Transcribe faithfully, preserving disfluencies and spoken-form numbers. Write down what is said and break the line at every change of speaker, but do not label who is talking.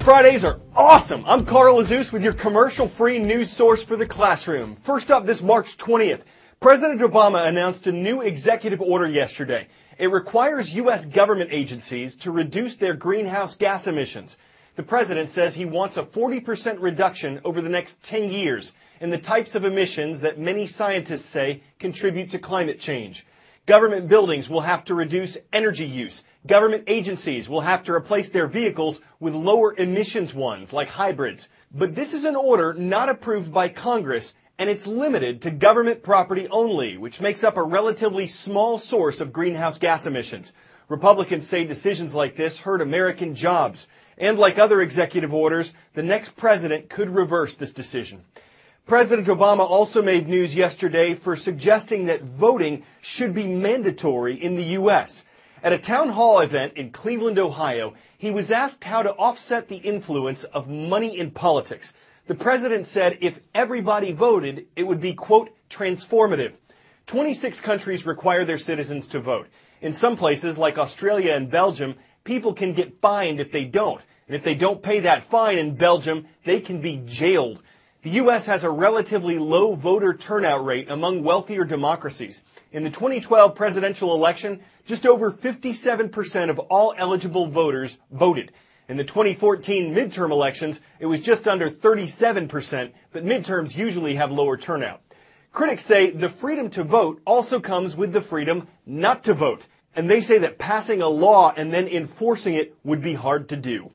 Fridays are awesome. I'm Carl Azus with your commercial-free news source for the classroom. First up, this March twentieth, President Obama announced a new executive order yesterday. It requires U S government agencies to reduce their greenhouse gas emissions. The president says he wants a forty percent reduction over the next ten years in the types of emissions that many scientists say contribute to climate change. Government buildings will have to reduce energy use. Government agencies will have to replace their vehicles with lower emissions ones, like hybrids. But this is an order not approved by Congress, and it's limited to government property only, which makes up a relatively small source of greenhouse gas emissions. Republicans say decisions like this hurt American jobs. And like other executive orders, the next president could reverse this decision. President Obama also made news yesterday for suggesting that voting should be mandatory in the U S At a town hall event in Cleveland, Ohio, he was asked how to offset the influence of money in politics. The president said if everybody voted, it would be, quote, transformative. twenty-six countries require their citizens to vote. In some places, like Australia and Belgium, people can get fined if they don't. And if they don't pay that fine in Belgium, they can be jailed. The U S has a relatively low voter turnout rate among wealthier democracies. In the twenty twelve presidential election, just over fifty-seven percent of all eligible voters voted. In the twenty fourteen midterm elections, it was just under thirty-seven percent, but midterms usually have lower turnout. Critics say the freedom to vote also comes with the freedom not to vote. And they say that passing a law and then enforcing it would be hard to do.